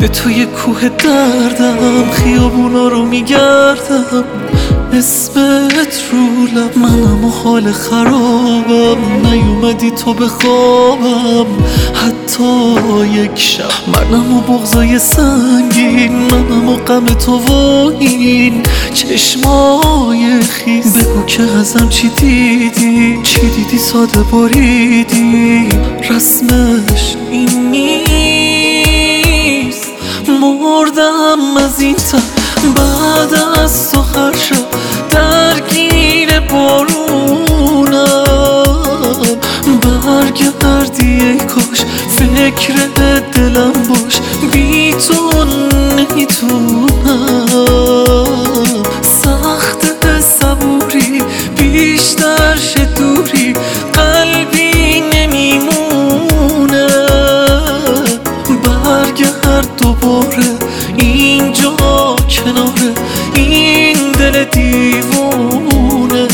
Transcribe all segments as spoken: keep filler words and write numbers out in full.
به توی کوه دردم خیابونا رو میگردم، اسمت رو لب منم و حال خرابم، نیومدی تو به خوابم حتی یک شب، منم و بغضای سنگین، منم و غم تو و این چشمای خیس. بگو که ازم چی دیدی، چی دیدی ساده بریدی، رسمش این نیست. مردم از این تب بعد از تو هر شب درگیر بارونم، برگردی ای کاش فکر دلم باش، بی تو نمیتونم. سخت صبوری بیشتر شه دوری، قلبی نمیمونه، برگرد دوباره اینجا کنار این دل دیوونه.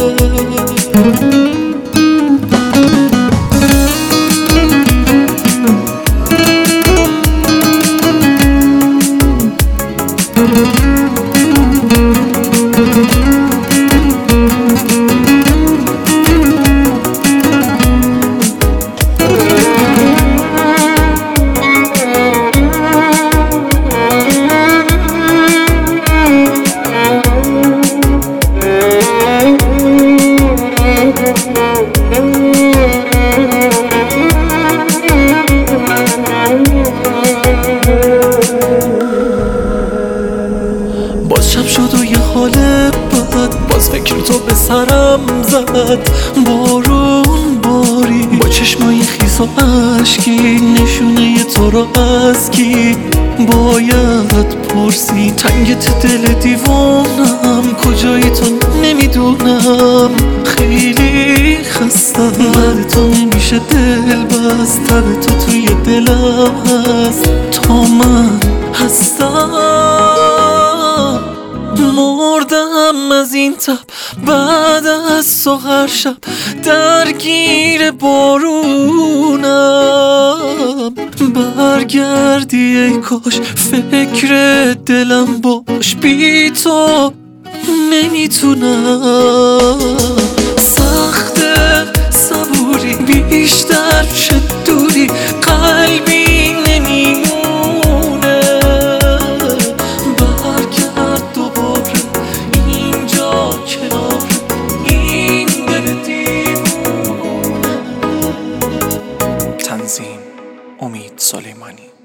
باز شب شد و یه حال بد، باز فکر تو به سرم زد، بارون باری با چشمای خیس و عشقی، نشونه تو رو از کی باید پرسی. تنگت دل دیوانم، کجایی تو نمیدونم، خیلی خستم، بعد تو نمیشه دل بست، تب تو توی دلم هست تا من هستم. مردم از این تب بعد از تو هر شب درگیر بارونم، برگردی ای کاش فکر دلم باش، بی تو نمیتونم. سخت صبوری بیشتر شه دوری، قلبی نمیمونه، برگرد دوباره اینجا کنار این دل دیوونه. تنظیم: امید سلیمانی.